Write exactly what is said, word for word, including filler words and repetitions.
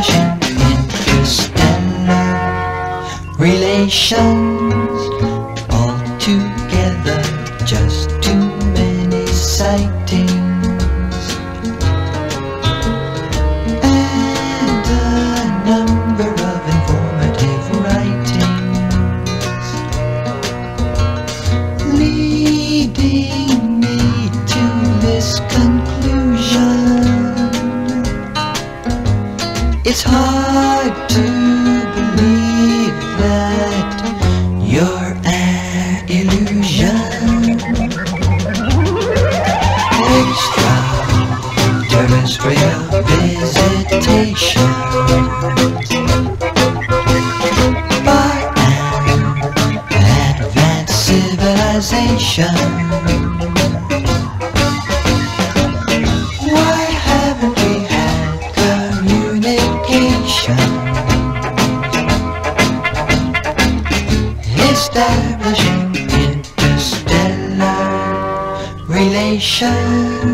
establishing interstellar relations. All together, just too many sightings. And a number of informative writings, leading me to this conclusion: it's hard to believe that you're an illusion. Extraterrestrial visitation by an advanced civilization. Why haven't we had communication? Establishing interstellar relations.